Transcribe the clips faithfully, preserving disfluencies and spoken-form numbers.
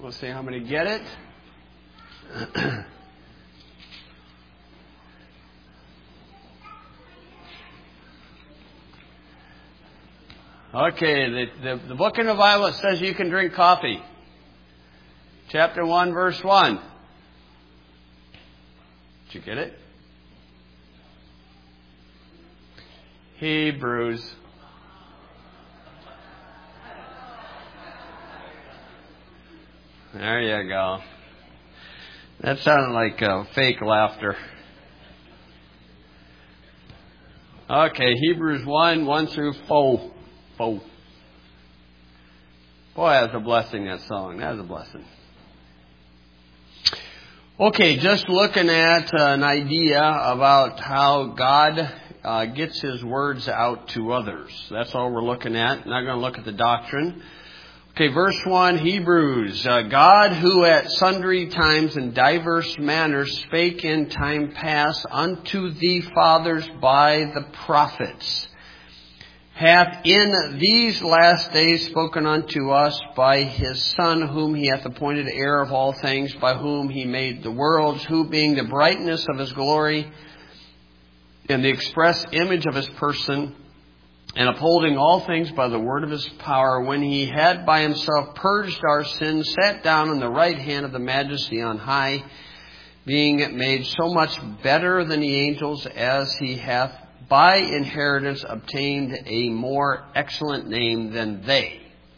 We'll see how many get it. Okay, the, the, the book in the Bible says you can drink coffee. Chapter one, verse one. Did you get it? Hebrews. There you go. That sounded like uh, fake laughter. Okay, Hebrews one, one through four. four. Boy, that's a blessing, that song. That is a blessing. Okay, just looking at uh, an idea about how God uh, gets His words out to others. That's all we're looking at. Not going to look at the doctrine. Okay, verse one, Hebrews. Uh, God, who at sundry times and diverse manners spake in time past unto the fathers by the prophets, hath in these last days spoken unto us by His Son, whom He hath appointed heir of all things, by whom He made the worlds, who being the brightness of His glory and the express image of His person, and upholding all things by the word of His power, when He had by Himself purged our sins, sat down on the right hand of the Majesty on high, being made so much better than the angels, as He hath by inheritance obtained a more excellent name than they.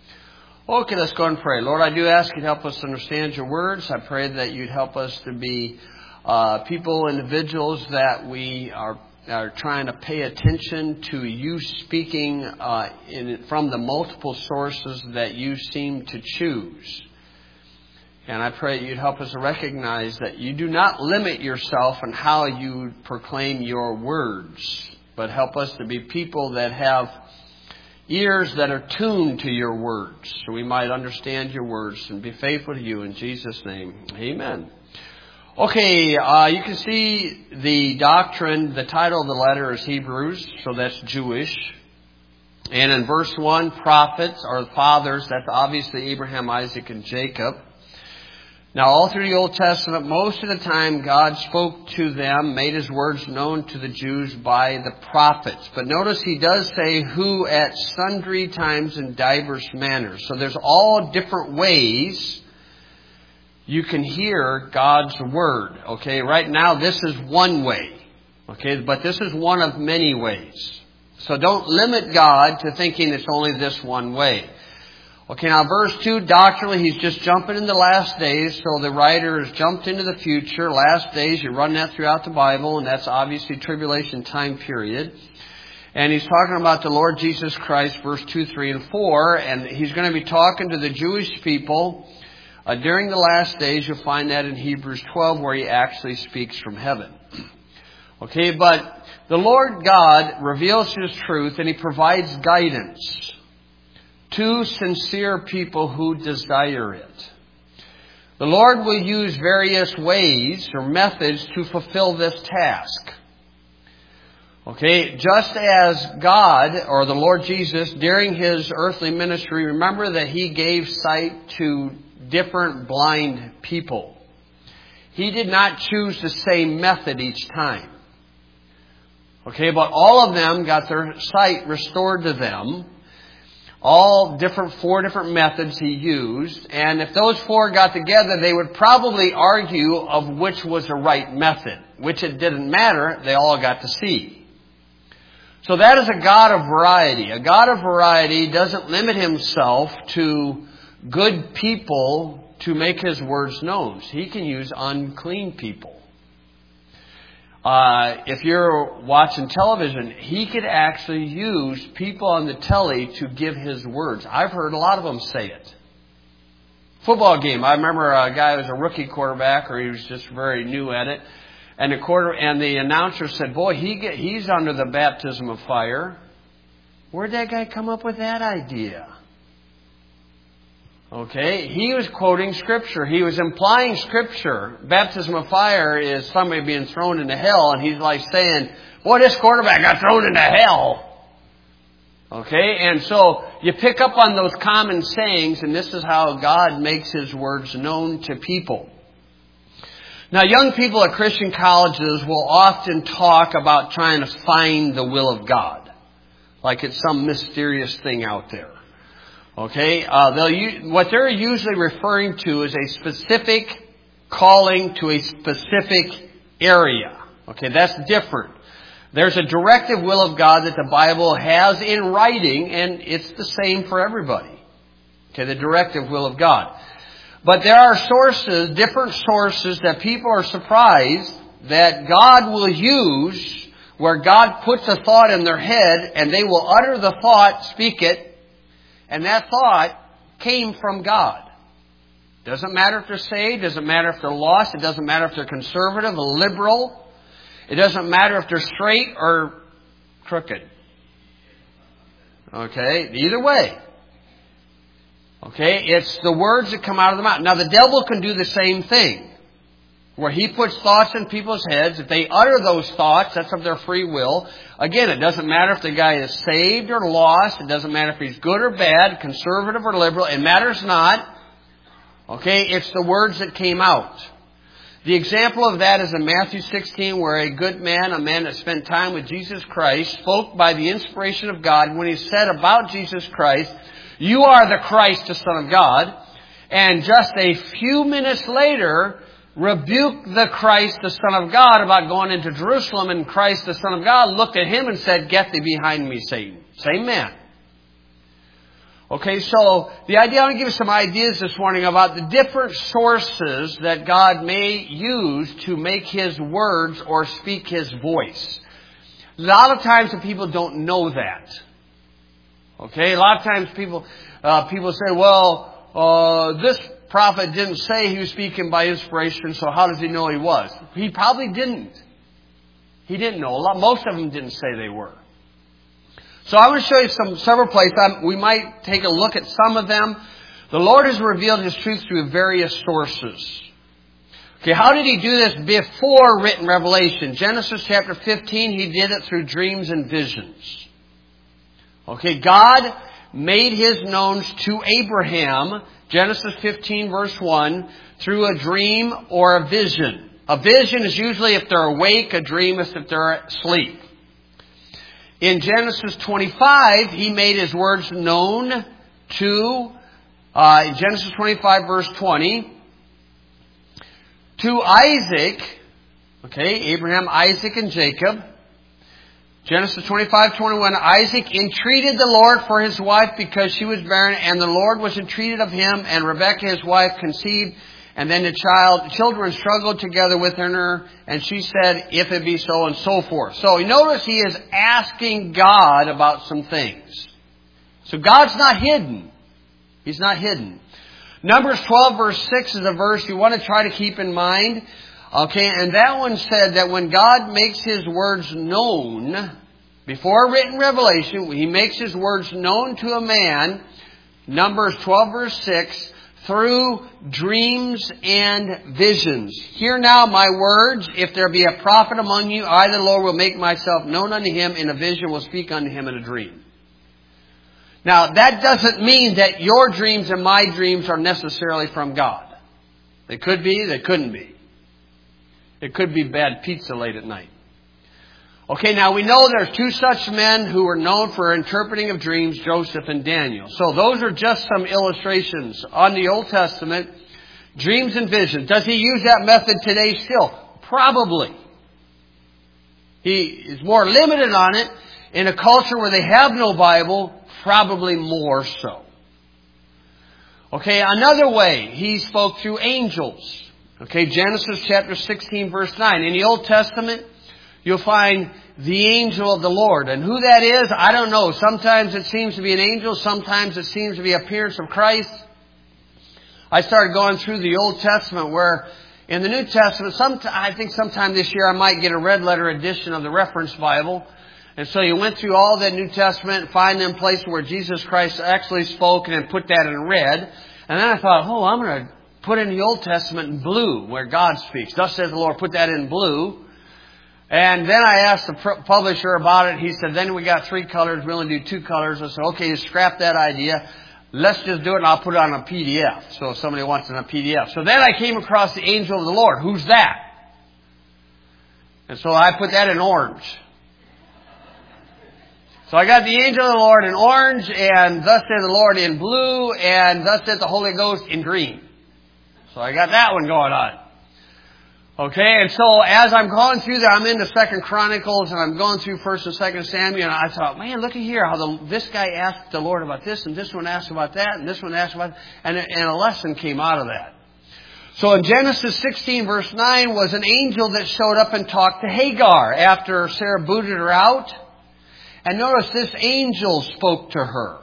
Okay, let's go and pray. Lord, I do ask you to help us understand your words. I pray that you'd help us to be uh, people, individuals that we are are trying to pay attention to you speaking uh, in, from the multiple sources that you seem to choose. And I pray you'd help us to recognize that you do not limit yourself in how you proclaim your words, but help us to be people that have ears that are tuned to your words, so we might understand your words and be faithful to you. In Jesus' name, amen. Okay, uh, you can see the doctrine, the title of the letter is Hebrews, so that's Jewish. And in verse one, prophets are fathers, that's obviously Abraham, Isaac, and Jacob. Now, all through the Old Testament, most of the time God spoke to them, made His words known to the Jews by the prophets. But notice He does say, who at sundry times in diverse manners. So there's all different ways you can hear God's word. Okay, right now this is one way. Okay, but this is one of many ways. So don't limit God to thinking it's only this one way. Okay, now verse two, doctrinally, he's just jumping in the last days. So the writer has jumped into the future. Last days, you run that throughout the Bible, and that's obviously tribulation time period. And he's talking about the Lord Jesus Christ, verse two, three, and four. And he's going to be talking to the Jewish people Uh, during the last days. You'll find that in Hebrews twelve, where he actually speaks from heaven. Okay, but the Lord God reveals His truth, and He provides guidance to sincere people who desire it. The Lord will use various ways or methods to fulfill this task. Okay, just as God, or the Lord Jesus, during His earthly ministry, remember that He gave sight to different blind people. He did not choose the same method each time. Okay, but all of them got their sight restored to them. All different, four different methods He used. And if those four got together, they would probably argue of which was the right method. Which it didn't matter, they all got to see. So that is a God of variety. A God of variety doesn't limit Himself to good people to make His words known. He can use unclean people. Uh, if you're watching television, He could actually use people on the telly to give His words. I've heard a lot of them say it. Football game. I remember a guy who was a rookie quarterback, or he was just very new at it. And the quarter and the announcer said, boy, he get, he's under the baptism of fire. Where'd that guy come up with that idea? Okay, he was quoting Scripture. He was implying Scripture. Baptism of fire is somebody being thrown into hell, and he's like saying, boy, this quarterback got thrown into hell. Okay, and so you pick up on those common sayings, and this is how God makes His words known to people. Now, young people at Christian colleges will often talk about trying to find the will of God, like it's some mysterious thing out there. Okay, uh, they'll what they're usually referring to is a specific calling to a specific area. Okay, that's different. There's a directive will of God that the Bible has in writing, and it's the same for everybody. Okay, the directive will of God. But there are sources, different sources, that people are surprised that God will use, where God puts a thought in their head, and they will utter the thought, speak it, and that thought came from God. Doesn't matter if they're saved, doesn't matter if they're lost, it doesn't matter if they're conservative or liberal. It doesn't matter if they're straight or crooked. Okay? Either way. Okay? It's the words that come out of the mouth. Now, the devil can do the same thing. Where he puts thoughts in people's heads. If they utter those thoughts, that's of their free will. Again, it doesn't matter if the guy is saved or lost. It doesn't matter if he's good or bad, conservative or liberal. It matters not. Okay? It's the words that came out. The example of that is in Matthew sixteen, where a good man, a man that spent time with Jesus Christ, spoke by the inspiration of God when he said about Jesus Christ, "You are the Christ, the Son of God." And just a few minutes later, rebuked the Christ, the Son of God, about going into Jerusalem. And Christ, the Son of God, looked at him and said, "Get thee behind me, Satan." Same man. Okay, so the idea, I want to give you some ideas this morning about the different sources that God may use to make His words or speak His voice. A lot of times the people don't know that. Okay, a lot of times people uh, people say, well, uh, this prophet didn't say he was speaking by inspiration, so how does he know he was? He probably didn't. He didn't know. A lot, most of them didn't say they were. So I want to show you some several places. We might take a look at some of them. The Lord has revealed His truth through various sources. Okay, how did He do this before written revelation? Genesis chapter fifteen, He did it through dreams and visions. Okay, God made His knowns to Abraham, Genesis fifteen verse one, through a dream or a vision. A vision is usually if they're awake, a dream is if they're asleep. In Genesis twenty-five, He made His words known to, uh, Genesis twenty-five verse twenty, to Isaac, okay, Abraham, Isaac, and Jacob. Genesis twenty-five twenty-one, Isaac entreated the Lord for his wife because she was barren, and the Lord was entreated of him, and Rebekah his wife conceived. And then the child, children struggled together within her, and she said, "If it be so," and so forth. So you notice he is asking God about some things. So God's not hidden. He's not hidden. Numbers twelve verse six is a verse you want to try to keep in mind. Okay, and that one said that when God makes His words known, before written revelation, He makes His words known to a man, Numbers twelve verse six, through dreams and visions. Hear now my words. If there be a prophet among you, I, the Lord, will make myself known unto him. In a vision will speak unto him in a dream. Now, that doesn't mean that your dreams and my dreams are necessarily from God. They could be, they couldn't be. It could be bad pizza late at night. Okay, now we know there's two such men who were known for interpreting of dreams, Joseph and Daniel. So those are just some illustrations on the Old Testament. Dreams and visions. Does He use that method today still? Probably. He is more limited on it. In a culture where they have no Bible, probably more so. Okay, another way, He spoke through angels. Okay, Genesis chapter sixteen verse nine. In the Old Testament, you'll find the angel of the Lord. And who that is, I don't know. Sometimes it seems to be an angel. Sometimes it seems to be appearance of Christ. I started going through the Old Testament where in the New Testament, some, I think sometime this year I might get a red letter edition of the Reference Bible. And so you went through all the New Testament and find them places where Jesus Christ actually spoke and then put that in red. And then I thought, oh, I'm going to put in the Old Testament in blue where God speaks. Thus says the Lord, put that in blue. And then I asked the publisher about it. He said, then we got three colors. We only do two colors. I said, okay, scrap that idea. Let's just do it and I'll put it on a P D F. So if somebody wants it on a P D F. So then I came across the angel of the Lord. Who's that? And so I put that in orange. So I got the angel of the Lord in orange, and thus said the Lord in blue, and thus said the Holy Ghost in green. So I got that one going on. Okay, and so as I'm going through there, I'm into Second Chronicles, and I'm going through First and Second Samuel, and I thought, man, look at here, how the, this guy asked the Lord about this, and this one asked about that, and this one asked about that, and, and a lesson came out of that. So in Genesis sixteen, verse nine, was an angel that showed up and talked to Hagar after Sarah booted her out. And notice this angel spoke to her.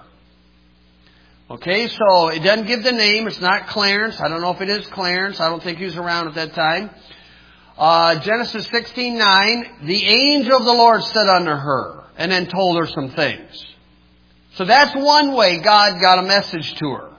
Okay, so it doesn't give the name. It's not Clarence. I don't know if it is Clarence. I don't think he was around at that time. Uh, Genesis sixteen nine, the angel of the Lord stood under her and then told her some things. So that's one way God got a message to her.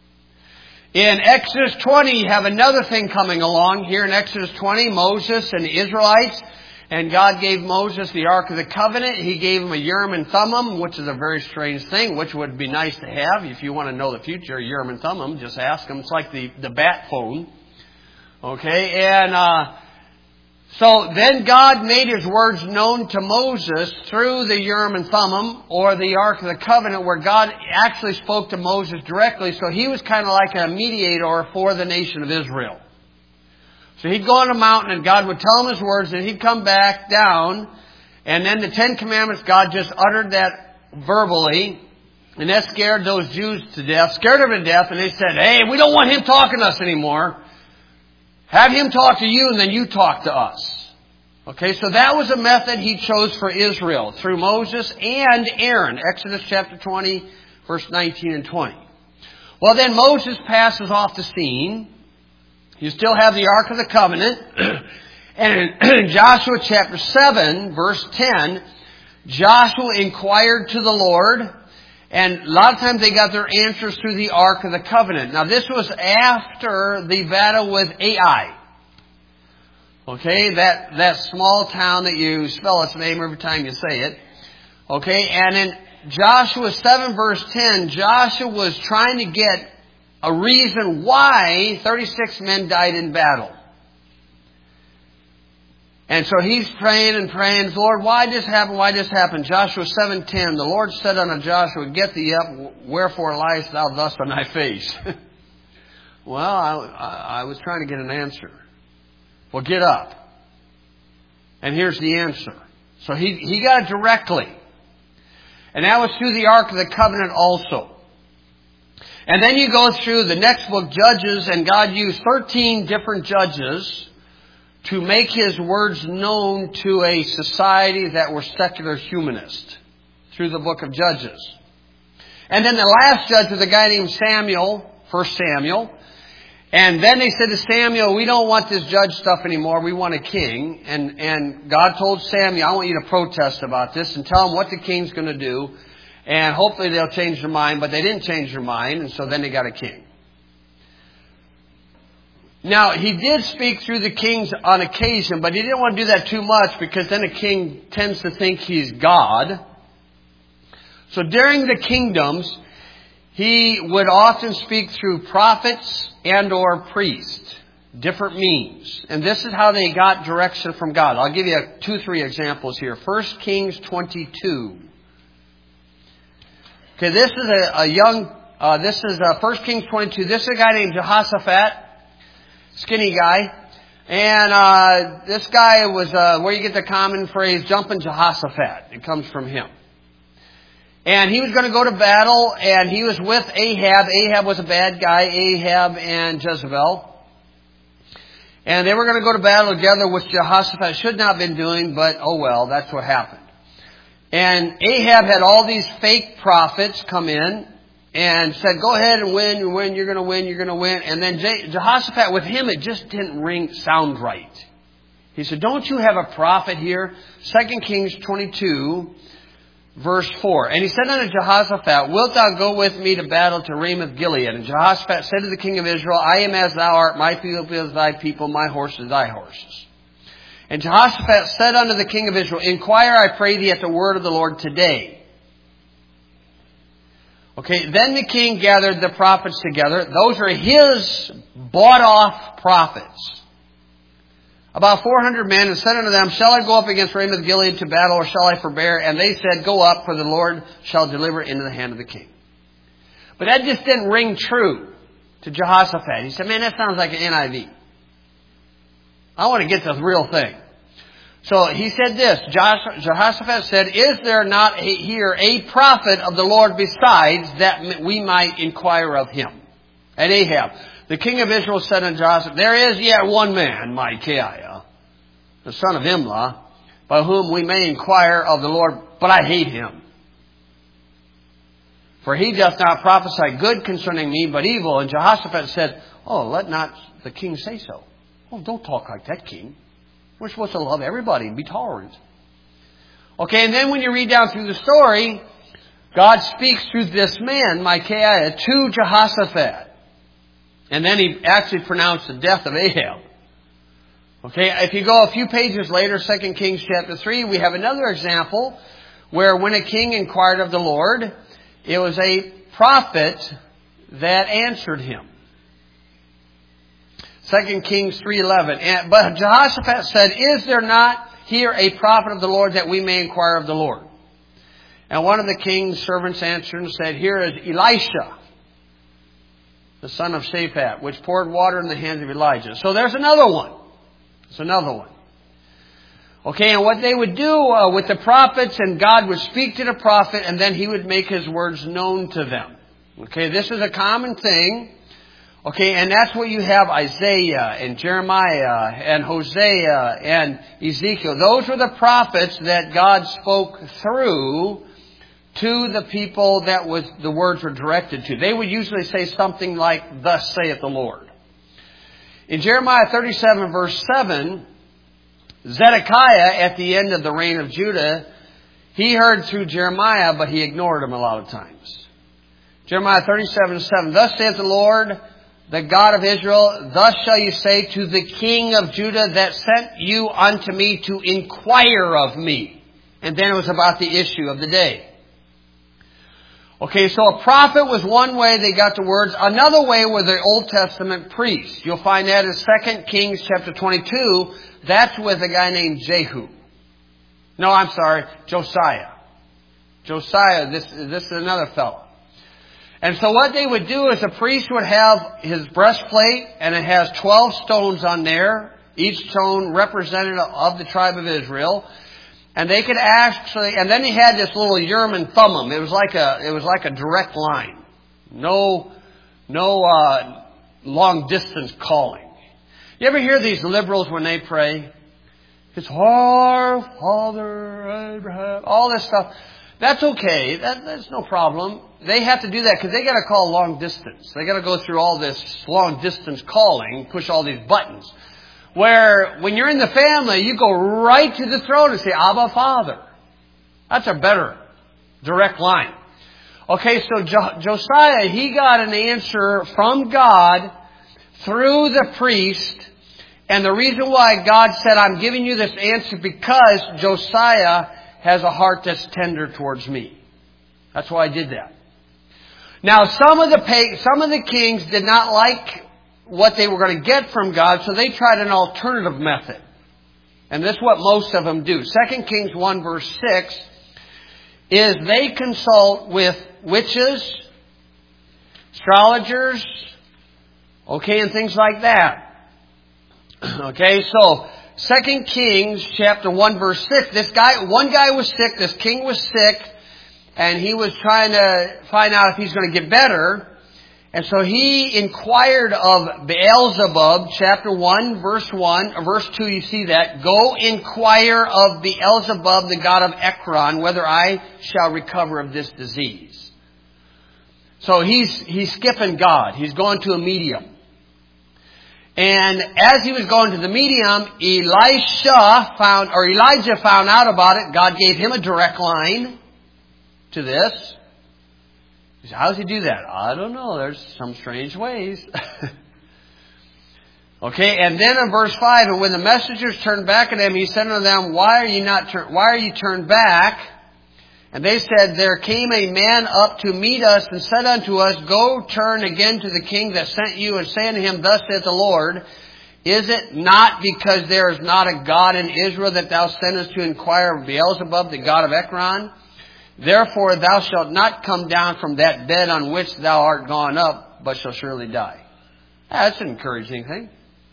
In Exodus twenty, you have another thing coming along. Here in Exodus twenty, Moses and the Israelites. And God gave Moses the Ark of the Covenant. He gave him a Urim and Thummim, which is a very strange thing, which would be nice to have. If you want to know the future, Urim and Thummim, just ask him. It's like the, the bat phone. Okay, and uh, so then God made His words known to Moses through the Urim and Thummim, or the Ark of the Covenant, where God actually spoke to Moses directly. So he was kind of like a mediator for the nation of Israel. So he'd go on a mountain and God would tell him His words, and he'd come back down, and then the Ten Commandments, God just uttered that verbally, and that scared those Jews to death, scared them to death, and they said, hey, we don't want him talking to us anymore. Have him talk to you, and then you talk to us. Okay, so that was a method He chose for Israel, through Moses and Aaron. Exodus chapter twenty, verse nineteen and twenty. Well, then Moses passes off the scene. You still have the Ark of the Covenant. And in Joshua chapter seven, verse ten, Joshua inquired to the Lord. And a lot of times they got their answers through the Ark of the Covenant. Now this was after the battle with Ai. Okay, that, that small town that you spell its name every time you say it. Okay, and in Joshua seven, verse ten, Joshua was trying to get a reason why thirty-six men died in battle. And so he's praying and praying, Lord, why this happen? Why this happen? Joshua seven ten, the Lord said unto Joshua, get thee up, wherefore liest thou thus on thy face? Well, I, I was trying to get an answer. Well, get up. And here's the answer. So he, he got it directly. And that was through the Ark of the Covenant also. And then you go through the next book, Judges, and God used thirteen different judges to make His words known to a society that were secular humanist through the book of Judges. And then the last judge was a guy named Samuel, First Samuel. And then they said to Samuel, we don't want this judge stuff anymore. We want a king. And, and God told Samuel, I want you to protest about this and tell him what the king's going to do. And hopefully they'll change their mind, but they didn't change their mind, and so then they got a king. Now, he did speak through the kings on occasion, but he didn't want to do that too much because then a king tends to think he's God. So during the kingdoms, he would often speak through prophets and or priests, different means. And this is how they got direction from God. I'll give you two, three examples here. First Kings twenty-two. Okay, this is a, a young, uh, this is uh, First Kings twenty-two. This is a guy named Jehoshaphat, skinny guy. And uh, this guy was uh, where you get the common phrase, jumping Jehoshaphat. It comes from him. And he was going to go to battle, and he was with Ahab. Ahab was a bad guy, Ahab and Jezebel. And they were going to go to battle together, which Jehoshaphat should not have been doing, but oh well, that's what happened. And Ahab had all these fake prophets come in and said, go ahead and win, you win, you're going to win, you're going to win. And then Jehoshaphat, with him, it just didn't ring, sound right. He said, don't you have a prophet here? Second Kings twenty-two, verse four. And he said unto Jehoshaphat, wilt thou go with me to battle to Ramoth Gilead? And Jehoshaphat said to the king of Israel, I am as thou art, my people is thy people, my horses thy horses. And Jehoshaphat said unto the king of Israel, Inquire, I pray thee, at the word of the Lord today. Okay, then the king gathered the prophets together. Those are his bought-off prophets. About four hundred men, and said unto them, Shall I go up against Ramoth Gilead to battle, or shall I forbear? And they said, Go up, for the Lord shall deliver it into the hand of the king. But that just didn't ring true to Jehoshaphat. He said, Man, that sounds like an N I V. I want to get the real thing. So he said this, Jehoshaphat said, Is there not a, here a prophet of the Lord besides, that we might inquire of him? And Ahab, the king of Israel, said unto Jehoshaphat, There is yet one man, Micaiah, the son of Imlah, by whom we may inquire of the Lord, but I hate him. For he doth not prophesy good concerning me, but evil. And Jehoshaphat said, Oh, let not the king say so. Oh, don't talk like that, king. We're supposed to love everybody and be tolerant. Okay, and then when you read down through the story, God speaks through this man, Micaiah, to Jehoshaphat. And then he actually pronounced the death of Ahab. Okay, if you go a few pages later, Second Kings chapter three, we have another example where when a king inquired of the Lord, it was a prophet that answered him. Second Kings three eleven. But Jehoshaphat said, Is there not here a prophet of the Lord, that we may inquire of the Lord? And one of the king's servants answered and said, Here is Elisha, the son of Shaphat, which poured water in the hands of Elijah. So there's another one. There's another one. Okay, and what they would do uh, with the prophets, and God would speak to the prophet, and then he would make his words known to them. Okay, this is a common thing. Okay, and that's what you have Isaiah and Jeremiah and Hosea and Ezekiel. Those were the prophets that God spoke through to the people that was the words were directed to. They would usually say something like, Thus saith the Lord. In Jeremiah thirty-seven verse seven, Zedekiah, at the end of the reign of Judah, he heard through Jeremiah, but he ignored him a lot of times. Jeremiah thirty-seven seven, Thus saith the Lord, the God of Israel, Thus shall you say to the king of Judah that sent you unto me to inquire of me. And then it was about the issue of the day. Okay, so a prophet was one way they got the words. Another way were the Old Testament priests. You'll find that in Second Kings chapter twenty-two. That's with a guy named Jehu. No, I'm sorry, Josiah. Josiah, this, this is another fellow. And so what they would do is a priest would have his breastplate, and it has twelve stones on there, each stone representative of the tribe of Israel. And they could actually, and then he had this little Urim and Thummim. It was like a, it was like a direct line. No, no, uh, long distance calling. You ever hear these liberals when they pray? It's our Father Abraham, all this stuff. That's okay. That, that's no problem. They have to do that because they got to call long distance. They got to go through all this long distance calling, push all these buttons. Where when you're in the family, you go right to the throne and say, Abba, Father. That's a better direct line. Okay, so jo- Josiah, he got an answer from God through the priest. And the reason why God said, I'm giving you this answer because Josiah has a heart that's tender towards me. That's why I did that. Now, some of the pag- some of the kings did not like what they were going to get from God, so they tried an alternative method. And this is what most of them do. Second Kings one verse six is they consult with witches, astrologers, okay, and things like that. Okay, so Second Kings chapter one verse six, this guy, one guy was sick, this king was sick, and he was trying to find out if he's going to get better. And so he inquired of Beelzebub, chapter one, verse one, or verse two, you see that. Go inquire of Beelzebub, the god of Ekron, whether I shall recover of this disease. So he's, he's skipping God. He's going to a medium. And as he was going to the medium, Elisha found, or Elijah found out about it. God gave him a direct line to this. How does he do that? I don't know. There's some strange ways. Okay, and then in verse five, and when the messengers turned back at him, he said unto them, Why are ye not tur- why are ye turned back? And they said, There came a man up to meet us, and said unto us, Go turn again to the king that sent you, and say unto him, Thus saith the Lord, Is it not because there is not a God in Israel that thou sendest to inquire of Beelzebub, the god of Ekron? Therefore thou shalt not come down from that bed on which thou art gone up, but shalt surely die. That's an encouraging thing.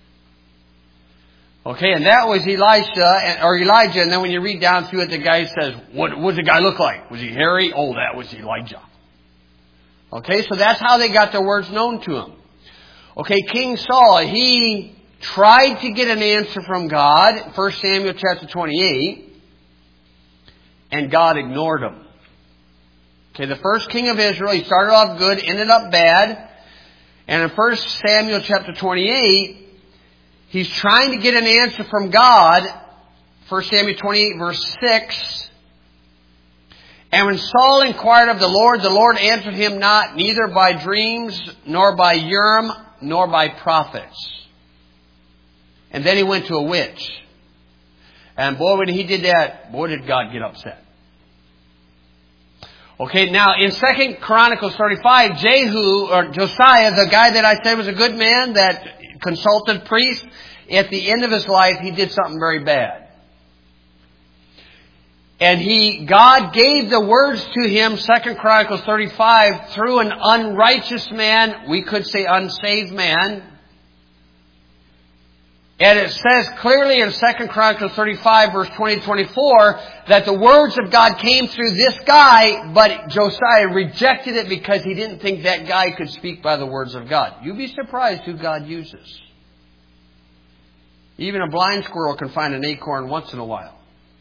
Okay, and that was Elisha, or Elijah, and then when you read down through it, the guy says, what, what did the guy look like? Was he hairy? Oh, that was Elijah. Okay, so that's how they got their words known to him. Okay, King Saul, he tried to get an answer from God, First Samuel chapter twenty-eight, and God ignored him. Okay, the first king of Israel, he started off good, ended up bad, and in First Samuel chapter twenty-eight, he's trying to get an answer from God, First Samuel twenty-eight, verse six. And when Saul inquired of the Lord, the Lord answered him not, neither by dreams, nor by Urim, nor by prophets. And then he went to a witch. And boy, when he did that, boy, did God get upset. Okay, now in Second Chronicles thirty-five, Jehu, or Josiah, the guy that I said was a good man that consulted priests, at the end of his life, he did something very bad. And he, God gave the words to him, Second Chronicles thirty-five, through an unrighteous man, we could say unsaved man. And it says clearly in Second Chronicles thirty-five, verse twenty to twenty-four, that the words of God came through this guy, but Josiah rejected it because he didn't think that guy could speak by the words of God. You'd be surprised who God uses. Even a blind squirrel can find an acorn once in a while.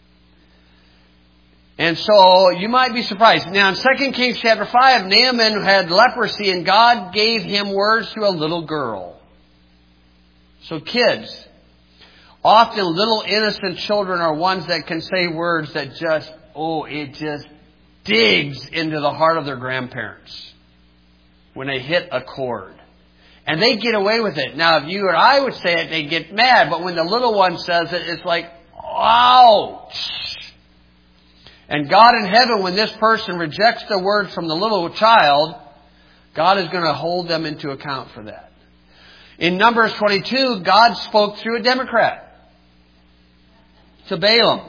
And so you might be surprised. Now in Second Kings chapter five, Naaman had leprosy and God gave him words to a little girl. So kids, often little innocent children are ones that can say words that just, oh, it just digs into the heart of their grandparents when they hit a chord. And they get away with it. Now, if you or I would say it, they get mad. But when the little one says it, it's like, ouch. And God in heaven, when this person rejects the words from the little child, God is going to hold them into account for that. In Numbers twenty-two, God spoke through a Democrat to Balaam.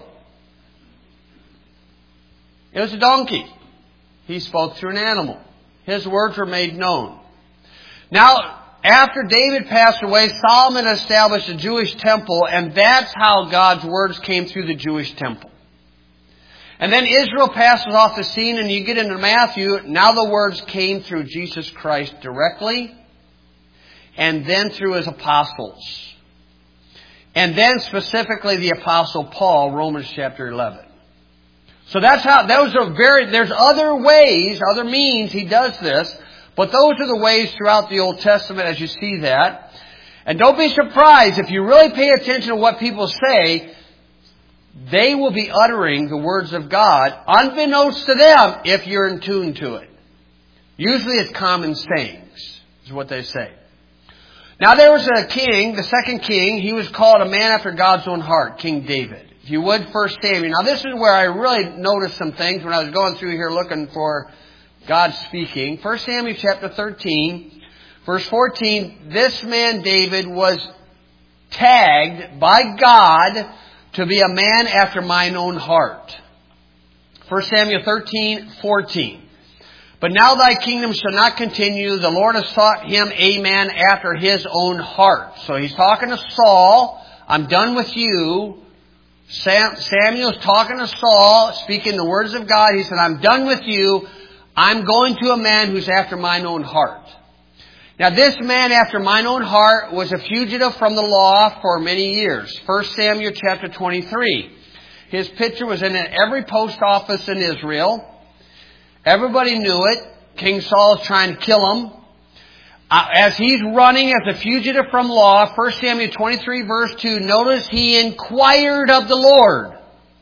It was a donkey. He spoke through an animal. His words were made known. Now, after David passed away, Solomon established a Jewish temple, and that's how God's words came through the Jewish temple. And then Israel passes off the scene, and you get into Matthew. Now the words came through Jesus Christ directly, and then through His apostles. And then specifically the Apostle Paul, Romans chapter eleven. So that's how, those are very, there's other ways, other means He does this. But those are the ways throughout the Old Testament as you see that. And don't be surprised if you really pay attention to what people say, they will be uttering the words of God, unbeknownst to them, if you're in tune to it. Usually it's common sayings, is what they say. Now there was a king, the second king, he was called a man after God's own heart, King David. If you would, First Samuel. Now this is where I really noticed some things when I was going through here looking for God speaking. First Samuel chapter thirteen, verse fourteen, this man David was tagged by God to be a man after mine own heart. First Samuel thirteen, fourteen. But now thy kingdom shall not continue. The Lord has sought him a man after his own heart. So he's talking to Saul. I'm done with you. Sam, Samuel's talking to Saul, speaking the words of God. He said, I'm done with you. I'm going to a man who's after mine own heart. Now this man after mine own heart was a fugitive from the law for many years. First Samuel chapter twenty-three. His picture was in every post office in Israel. Everybody knew it. King Saul's trying to kill him. Uh, as he's running as a fugitive from law, First Samuel twenty-three verse two, notice he inquired of the Lord.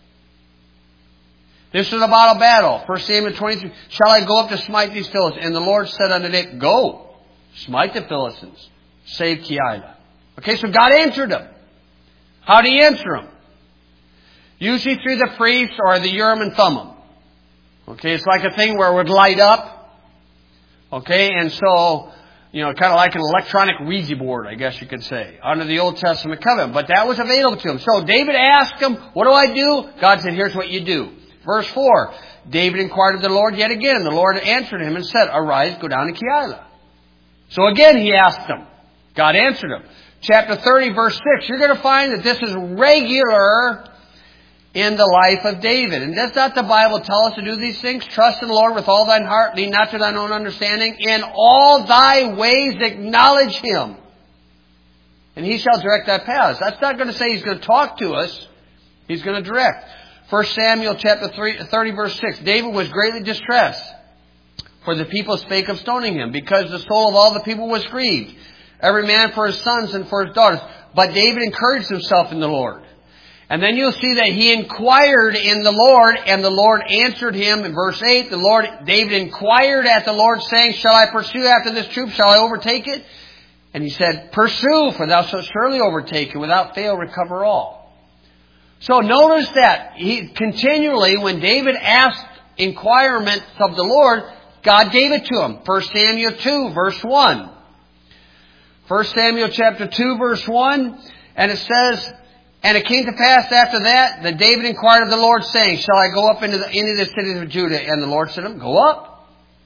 This is about a battle. First Samuel twenty-three. Shall I go up to smite these Philistines? And the Lord said unto David, go, smite the Philistines. Save Keilah. Okay, so God answered him. How did He answer him? Usually through the priest or the Urim and Thummim. Okay, it's like a thing where it would light up. Okay, and so, you know, kind of like an electronic Ouija board, I guess you could say, under the Old Testament covenant. But that was available to him. So David asked him, what do I do? God said, here's what you do. Verse four, David inquired of the Lord yet again, and the Lord answered him and said, arise, go down to Keilah. So again he asked him. God answered him. Chapter thirty, verse six, you're going to find that this is regular in the life of David. And does not the Bible tell us to do these things? Trust in the Lord with all thine heart, lean not to thine own understanding. In all thy ways acknowledge Him, and He shall direct thy paths. That's not going to say He's going to talk to us. He's going to direct. First Samuel chapter thirty, verse six. David was greatly distressed, for the people spake of stoning him, because the soul of all the people was grieved, every man for his sons and for his daughters. But David encouraged himself in the Lord. And then you'll see that he inquired in the Lord, and the Lord answered him. In verse eight, the Lord, David inquired at the Lord, saying, shall I pursue after this troop? Shall I overtake it? And he said, pursue, for thou shalt surely overtake it, without fail recover all. So notice that he continually, when David asked inquirements of the Lord, God gave it to him. First Samuel two, verse one. First Samuel chapter two, verse one, and it says, and it came to pass after that, that David inquired of the Lord, saying, shall I go up into the, into the cities of Judah? And the Lord said to him, go up.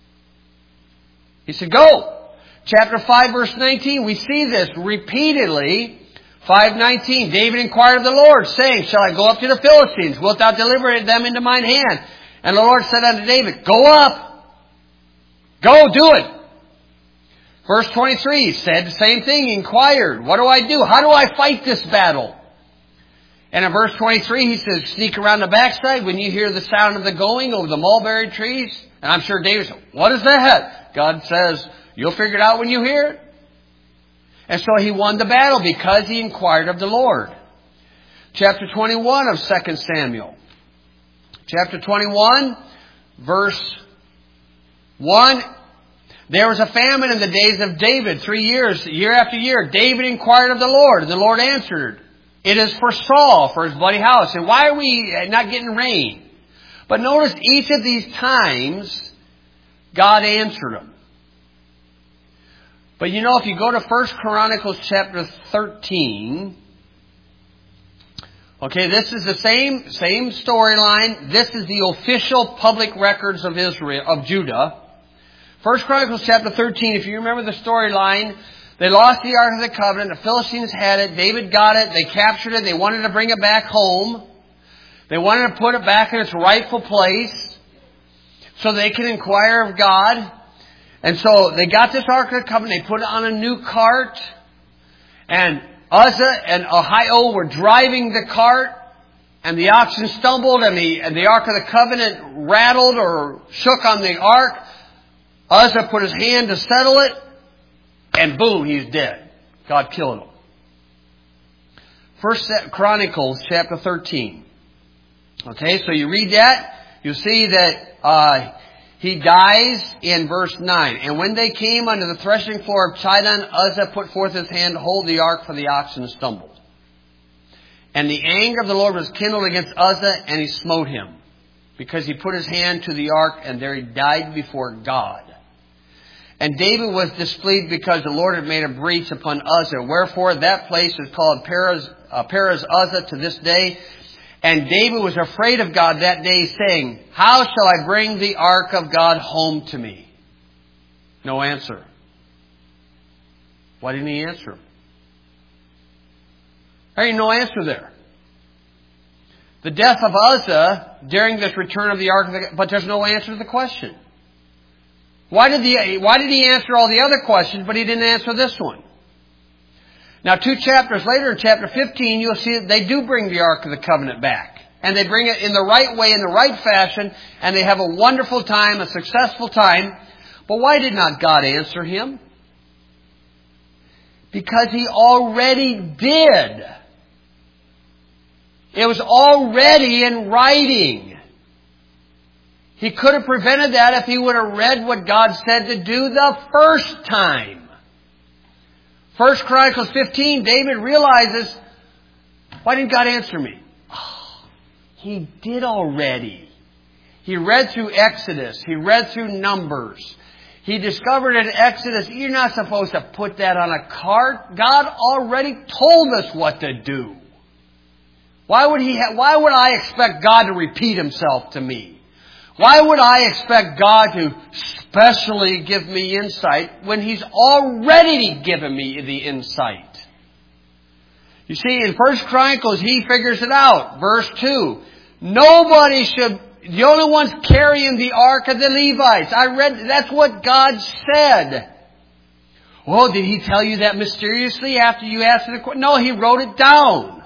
He said, go. Chapter five, verse nineteen, we see this repeatedly. five nineteen, David inquired of the Lord, saying, shall I go up to the Philistines? Wilt thou deliver them into mine hand? And the Lord said unto David, go up. Go, do it. Verse twenty-three said the same thing, inquired, what do I do? How do I fight this battle? And in verse twenty-three, he says, sneak around the backside when you hear the sound of the going over the mulberry trees. And I'm sure David said, what is that? God says, you'll figure it out when you hear it. And so he won the battle because he inquired of the Lord. Chapter twenty-one of Second Samuel. Chapter twenty-one, verse one. There was a famine in the days of David, three years, year after year. David inquired of the Lord, and the Lord answered, it is for Saul, for his bloody house. And why are we not getting rain? But notice each of these times, God answered him. But you know, if you go to First Chronicles chapter thirteen, okay, this is the same, same storyline. This is the official public records of Israel, of Judah. First Chronicles chapter thirteen, if you remember the storyline, they lost the Ark of the Covenant. The Philistines had it. David got it. They captured it. They wanted to bring it back home. They wanted to put it back in its rightful place so they can inquire of God. And so they got this Ark of the Covenant. They put it on a new cart. And Uzzah and Ahio were driving the cart. And the oxen stumbled and the, and the Ark of the Covenant rattled or shook on the Ark. Uzzah put his hand to settle it. And boom, he's dead. God killed him. First Chronicles chapter thirteen. Okay, so you read that. You see that uh, he dies in verse nine. And when they came unto the threshing floor of Chidon, Uzzah put forth his hand to hold the ark, for the oxen stumbled. And the anger of the Lord was kindled against Uzzah, and he smote him, because he put his hand to the ark, and there he died before God. And David was displeased because the Lord had made a breach upon Uzzah. Wherefore that place is called Perez, uh, Perez Uzzah to this day. And David was afraid of God that day, saying, how shall I bring the ark of God home to me? No answer. Why didn't he answer him? There ain't no answer there. The death of Uzzah during this return of the ark of the, but there's no answer to the question. Why did he, why did he answer all the other questions, but he didn't answer this one? Now, two chapters later, in chapter fifteen, you'll see that they do bring the Ark of the Covenant back. And they bring it in the right way, in the right fashion, and they have a wonderful time, a successful time. But why did not God answer him? Because he already did. It was already in writing. He could have prevented that if he would have read what God said to do the first time. First Chronicles fifteen, David realizes, why didn't God answer me? Oh, He did already. He read through Exodus. He read through Numbers. He discovered in Exodus, you're not supposed to put that on a cart. God already told us what to do. Why would he? Ha- why would I expect God to repeat Himself to me? Why would I expect God to specially give me insight when He's already given me the insight? You see, in First Chronicles, he figures it out. Verse two. Nobody should, the only ones carrying the ark are the Levites. I read, that's what God said. Oh, did He tell you that mysteriously after you asked the question? No, He wrote it down.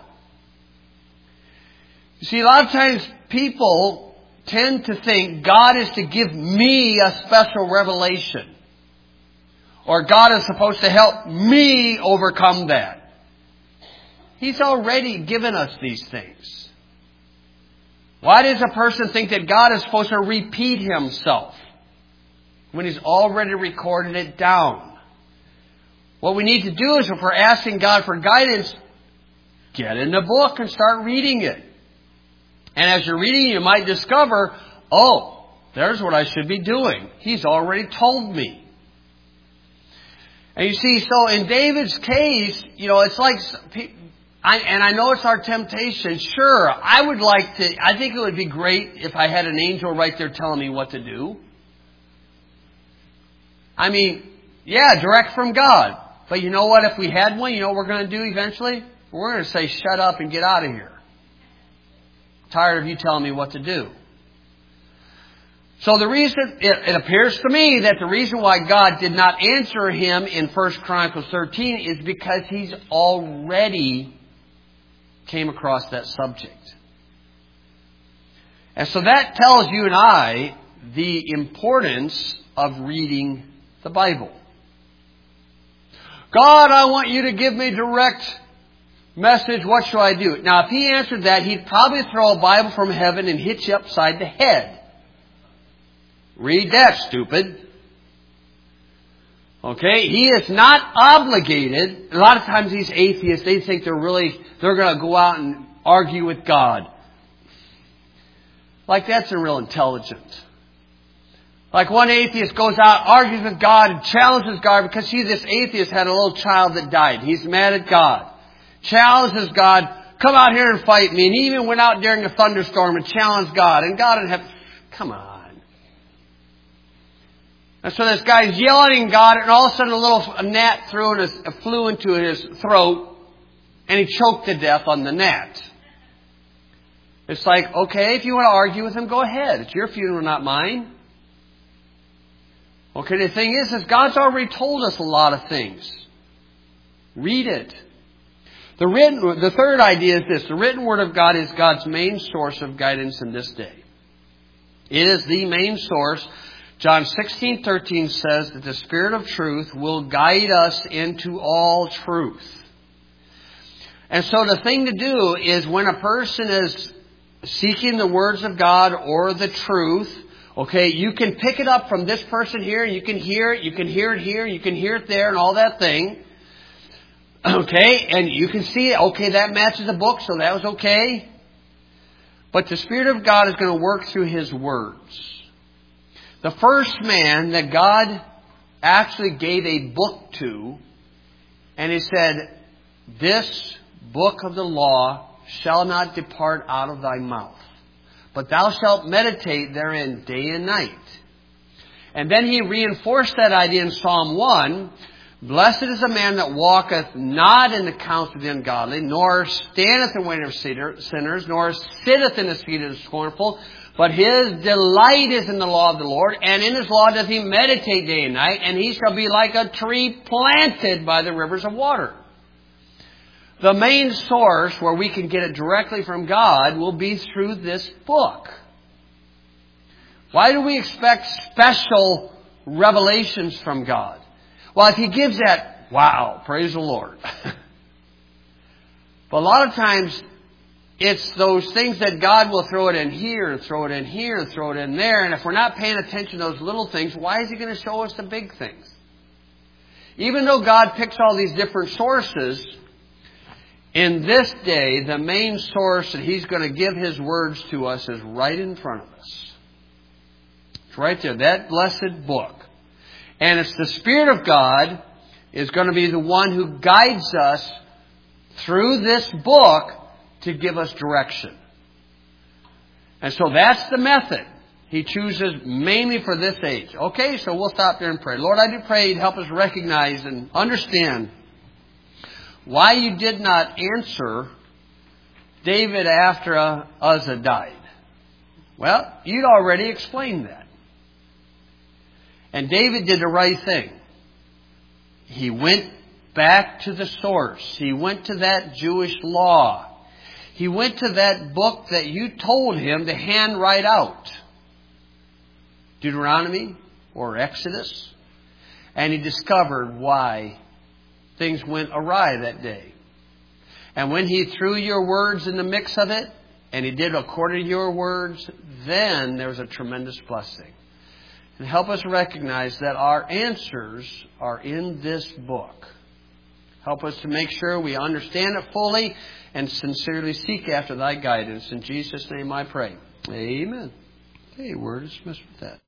You see, a lot of times people tend to think God is to give me a special revelation. Or God is supposed to help me overcome that. He's already given us these things. Why does a person think that God is supposed to repeat Himself when He's already recorded it down? What we need to do is, if we're asking God for guidance, get in the book and start reading it. And as you're reading, you might discover, oh, there's what I should be doing. He's already told me. And you see, so in David's case, you know, it's like, I, and I know it's our temptation. Sure, I would like to, I think it would be great if I had an angel right there telling me what to do. I mean, yeah, direct from God. But you know what? If we had one, you know what we're going to do eventually? We're going to say, shut up and get out of here. Tired of you telling me what to do. So the reason, it, it appears to me that the reason why God did not answer him in First Chronicles thirteen is because He's already came across that subject. And so that tells you and I the importance of reading the Bible. God, I want you to give me direct message. What shall I do? Now, if He answered that, He'd probably throw a Bible from heaven and hit you upside the head. Read that, stupid. Okay? He is not obligated. A lot of times these atheists, they think they're really, they're going to go out and argue with God. Like that's a real intelligent. Like one atheist goes out, argues with God, and challenges God because see, this atheist had a little child that died. He's mad at God. Challenges God, come out here and fight me. And he even went out during a thunderstorm and challenged God. And God would have, come on. And so this guy's yelling at God, and all of a sudden a little a gnat threw in his, flew into his throat, and he choked to death on the gnat. It's like, okay, if you want to argue with him, go ahead. It's your funeral, not mine. Okay, the thing is, is God's already told us a lot of things. Read it. The written, the third idea is this. The written Word of God is God's main source of guidance in this day. It is the main source. John sixteen thirteen says that the Spirit of truth will guide us into all truth. And so the thing to do is when a person is seeking the words of God or the truth, okay, you can pick it up from this person here, and you can hear it, you can hear it here, you can hear it there, and all that thing. Okay, and you can see it. Okay, that matches the book, so that was okay. But the Spirit of God is going to work through His words. The first man that God actually gave a book to, and He said, this book of the law shall not depart out of thy mouth, but thou shalt meditate therein day and night. And then He reinforced that idea in Psalm one. Blessed is the man that walketh not in the counsel of the ungodly, nor standeth in the way of sinners, nor sitteth in the seat of the scornful. But his delight is in the law of the Lord, and in His law doth he meditate day and night, and he shall be like a tree planted by the rivers of water. The main source where we can get it directly from God will be through this book. Why do we expect special revelations from God? Well, if He gives that, wow, praise the Lord. But a lot of times, it's those things that God will throw it in here, throw it in here, throw it in there. And if we're not paying attention to those little things, why is He going to show us the big things? Even though God picks all these different sources, in this day, the main source that He's going to give His words to us is right in front of us. It's right there, that blessed book. And it's the Spirit of God is going to be the one who guides us through this book to give us direction. And so that's the method He chooses mainly for this age. Okay, so we'll stop there and pray. Lord, I do pray You'd help us recognize and understand why You did not answer David after Uzzah died. Well, You'd already explained that. And David did the right thing. He went back to the source. He went to that Jewish law. He went to that book that You told him to handwrite out. Deuteronomy or Exodus. And he discovered why things went awry that day. And when he threw Your words in the mix of it, and he did according to Your words, then there was a tremendous blessing. And help us recognize that our answers are in this book. Help us to make sure we understand it fully and sincerely seek after Thy guidance. In Jesus' name I pray. Amen. Okay, we're dismissed with that.